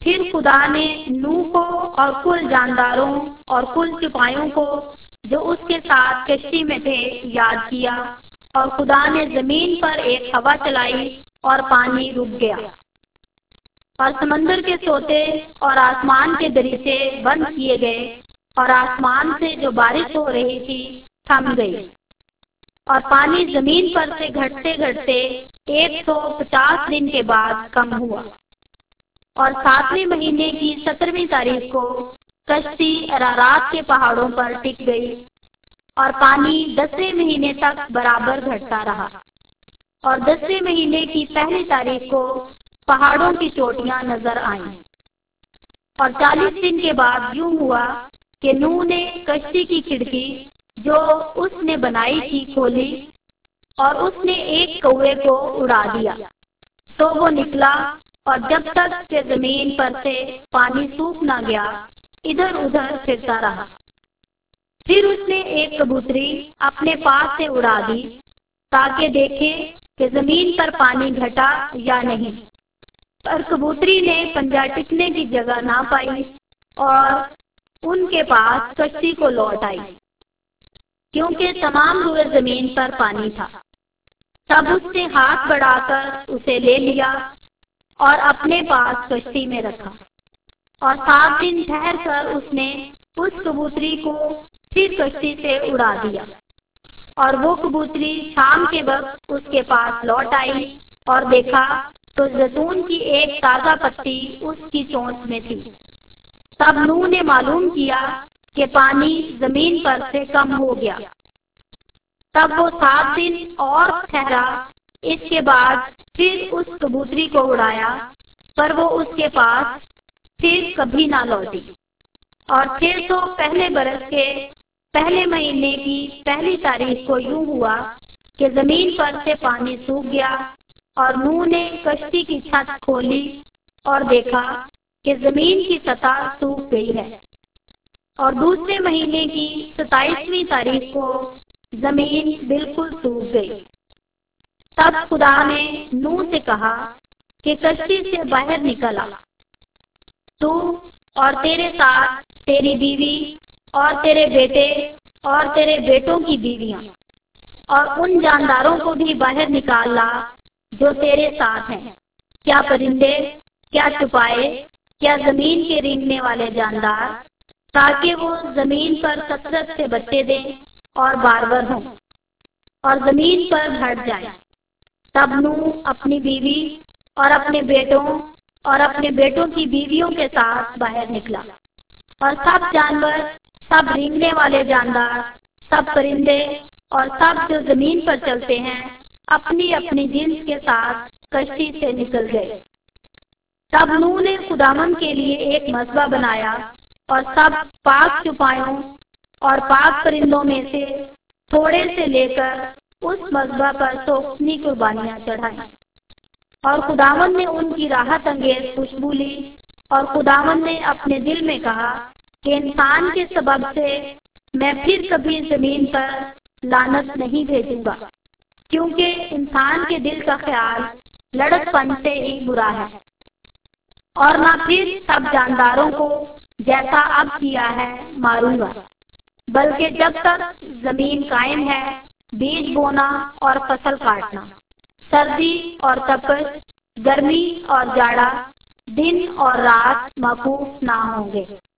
پھر خدا نے نوح کو اور کل جانداروں اور کل چپایوں کو جو اس کے ساتھ کشتی میں تھے یاد کیا، اور خدا نے زمین پر ایک ہوا چلائی اور پانی رک گیا، اور سمندر کے سوتے اور آسمان کے دریچے بند کیے گئے، اور آسمان سے جو بارش ہو رہی تھی تھم گئی، اور پانی زمین پر سے گھٹتے گھٹتے 150 دن کے بعد کم ہوا، اور 7ویں مہینے کی 17ویں تاریخ کو کشتی ارارات کے پہاڑوں پر ٹک گئی، اور پانی 10ویں مہینے تک برابر گھٹتا رہا، اور 10ویں مہینے کی پہلی تاریخ کو پہاڑوں کی چوٹیاں نظر آئیں۔ اور 40 دن کے بعد یوں ہوا کہ نوح نے کشتی کی کھڑکی جو اس نے بنائی تھی کھولی، اور اس نے ایک کوے کو اڑا دیا، سو وہ نکلا، اور جب تک کہ زمین پر سے پانی سوکھ نہ گیا ادھر ادھر پھرتا رہا۔ پھر اس نے ایک کبوتری اپنے پاس سے اڑا دی تاکہ دیکھے کہ زمین پر پانی گھٹا یا نہیں، پر کبوتری نے پنجہ ٹکنے کی جگہ نہ پائی اور ان کے پاس کشتی کو لوٹ آئی، کیونکہ تمام روئے زمین پر پانی تھا۔ تب اس نے ہاتھ بڑھا کر اسے لے لیا اور اپنے پاس کشتی میں رکھا، اور 7 دن ٹھہر کر اس نے اس کبوتری کو پھر کشتی سے اڑا دیا، اور وہ کبوتری شام کے وقت اس کے پاس لوٹ آئی، اور دیکھا تو زیتون کی ایک تازہ پتی اس کی چونچ میں تھی۔ تب نوح نے معلوم کیا کہ پانی زمین پر سے کم ہو گیا۔ تب وہ 7 دن اور ٹھہرا، اس کے بعد پھر اس کبوتری کو اڑایا، پر وہ اس کے پاس پھر کبھی نہ لوٹی۔ اور 600 پہلے برس کے پہلے مہینے کی پہلی تاریخ کو یوں ہوا کہ زمین پر سے پانی سوکھ گیا، اور نوح نے کشتی کی چھت کھولی اور دیکھا کہ زمین کی سطح سوکھ گئی ہے، اور دوسرے مہینے کی 27ویں تاریخ کو زمین بالکل سوکھ گئی۔ تب خدا نے نوح سے کہا کہ کشتی سے باہر نکل آ، تو اور تیرے ساتھ تیری بیوی اور تیرے بیٹے اور تیرے بیٹوں کی بیویاں، اور ان جانداروں کو بھی باہر نکال لا جو تیرے ساتھ ہیں، کیا پرندے، کیا چپائے، کیا زمین کے رینگنے والے جاندار، تاکہ وہ زمین پر کثرت سے بچے دیں اور بارور ہوں اور زمین پر بڑھ جائیں۔ تب نوح اپنی بیوی اور اپنے بیٹوں اور اپنے بیٹوں کی بیویوں کے ساتھ باہر نکلا، اور سب جانور، سب رینگنے والے جاندار، سب پرندے اور سب جو زمین پر چلتے ہیں اپنی اپنی جنس کے ساتھ کشتی سے نکل گئے۔ تب نوح نے خداوند کے لیے ایک مذبح بنایا، اور سب پاک چوپایوں اور پاک پرندوں میں سے تھوڑے سے لے کر اس مذبح پر سوکھنی قربانیاں چڑھائیں، اور خداوند نے ان کی راحت انگیز خوشبو لی، اور خداوند نے اپنے دل میں کہا کہ انسان کے سبب سے میں پھر کبھی زمین پر لعنت نہیں بھیجوں گا، کیونکہ انسان کے دل کا خیال لڑک پن سے ہی برا ہے، اور نہ پھر سب جانداروں کو جیسا اب کیا ہے ماروں گا، بلکہ جب تک زمین قائم ہے بیج بونا اور فصل کاٹنا، سردی اور تپش، گرمی اور جاڑا، دن اور رات موقوف نہ ہوں گے۔